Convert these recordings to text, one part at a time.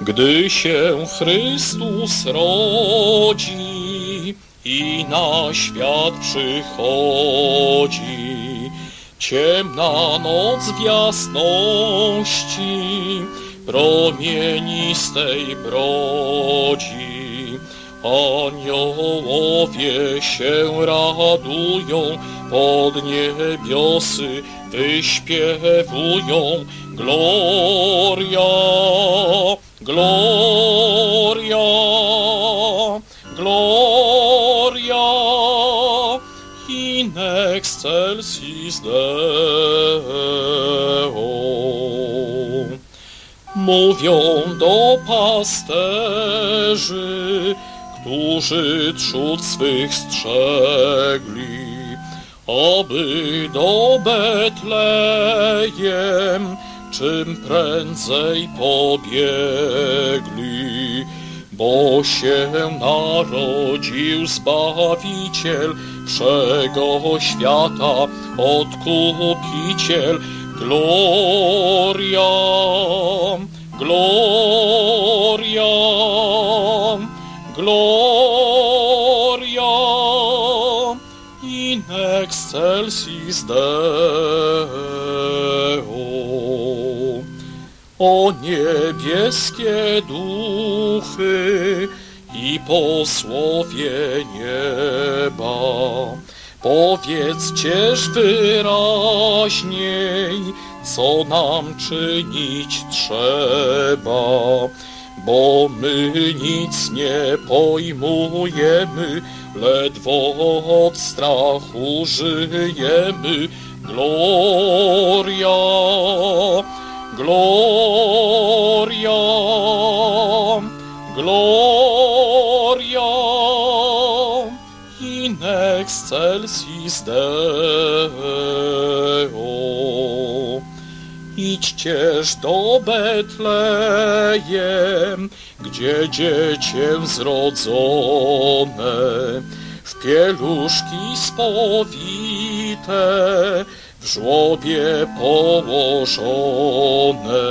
Gdy się Chrystus rodzi i na świat przychodzi, ciemna noc w jasności promienistej brodzi. Aniołowie się radują, pod niebiosy wyśpiewują Gloria, Gloria, Gloria in excelsis Deo. Mówią do pasterzy, którzy trzód swych strzegli, aby do Betlejem czym prędzej pobiegli, bo się narodził Zbawiciel wszego świata, Odkupiciel. Gloria, Gloria, Gloria in excelsis Deo. O niebieskie duchy i posłowie nieba, powiedzcież wyraźniej, co nam czynić trzeba, bo my nic nie pojmujemy, ledwo od strachu żyjemy. Gloria, Gloria, Gloria in excelsis Deo. Idźcież do Betlejem, gdzie dziecię zrodzone, w pieluszki spowite, w żłobie położone.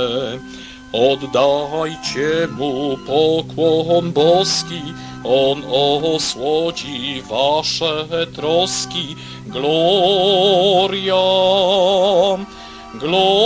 Oddajcie mu pokłon boski, on osłodzi wasze troski. Gloria, Gloria,